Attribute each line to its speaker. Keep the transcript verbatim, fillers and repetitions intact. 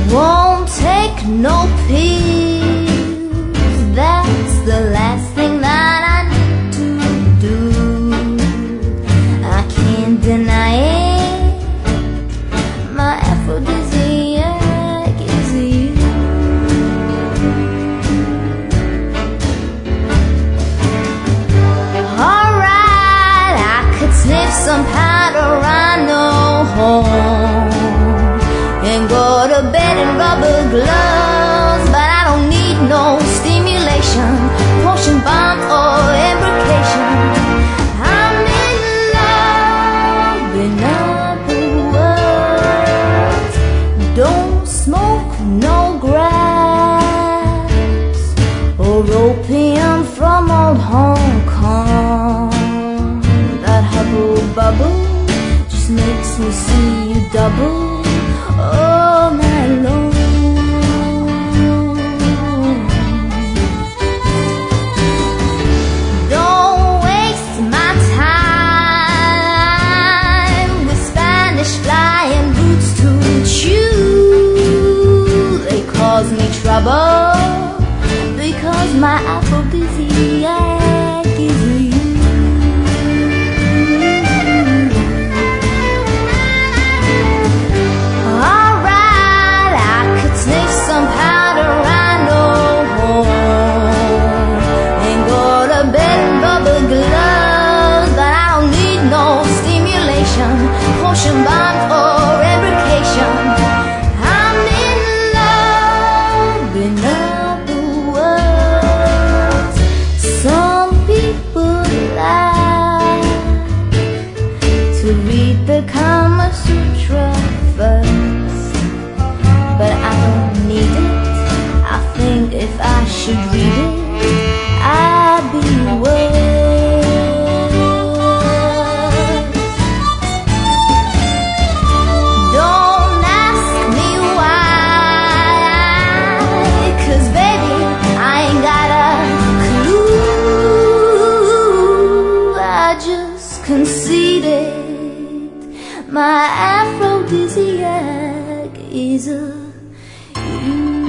Speaker 1: won't take no pills. That's the last thing that I need to do. I can't deny it. My aphrodisiac is you. Alright, I could sniff some powder, I know home, and go to bed in rubber gloves, but I don't need no stimulation, potion bomb or embrocation. I'm in love in other words. Don't smoke no grass or opium from old Hong Kong. That hubble bubble just makes me see you double all night long. Don't waste my time with Spanish flying boots to chew. They cause me trouble because my aphrodisiac is you. Potion bomb or embrocation. I'm in love in other words. Some people like to read the Kama Sutra first, but I don't need it. I think if I should read it, I'd be worse. Conceited, my aphrodisiac is a you.